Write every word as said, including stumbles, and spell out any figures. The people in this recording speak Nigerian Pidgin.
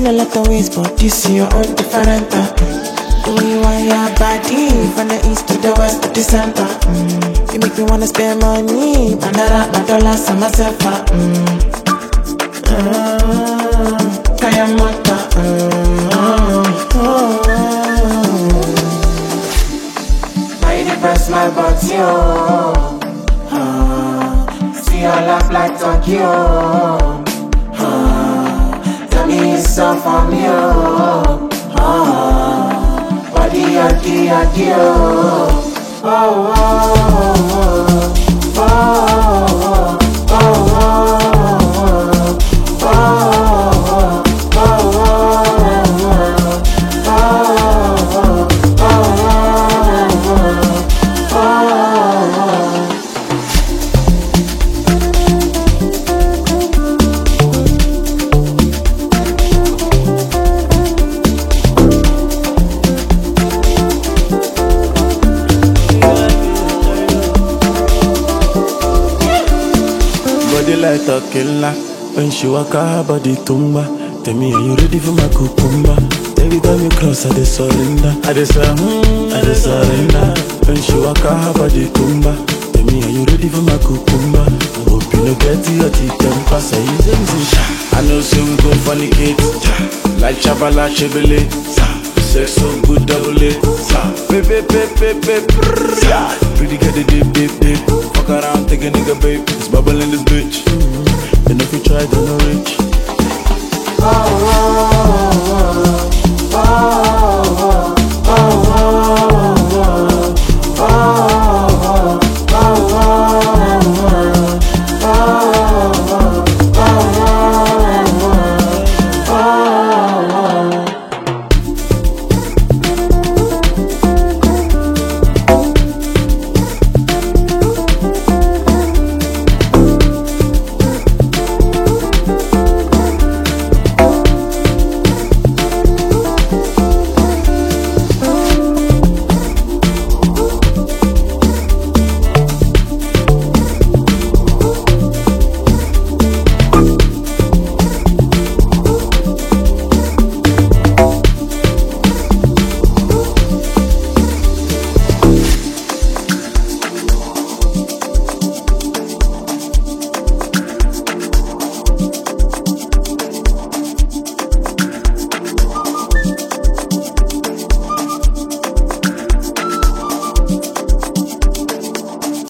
in a lot of ways, but this is your own different. The way you want your body, from the east to the west to the center. Mm. You make me wanna spend money, man, I my dollars on myself. Mm. Mm. Kaya mata. Mm. Oh. Now you depress my body, oh. Uh. See your laugh like Tokyo. Uh. Tell me it's all for me, oh. Uh. Body, adi, adi, oh. Oh, oh, oh, oh, oh, oh, oh. Body like a killer. When she walk her body tumba. Tell me, are you ready for my cucumber? Every time you cross, I just surrender. I just say, hmm, I just surrender. When she walk her body tumba. Tell me, are you ready for my cucumber? I hope you no get your teeth temper. Say you say, I know so we go fornicate. Like Chabala Chevrolet. Sex so good double it. Baby, baby, baby, pretty get the dip, dip, dip. Fuck around, take a nigga, babe. It's bubble in this bitch. Mm-hmm. And if you try, don't know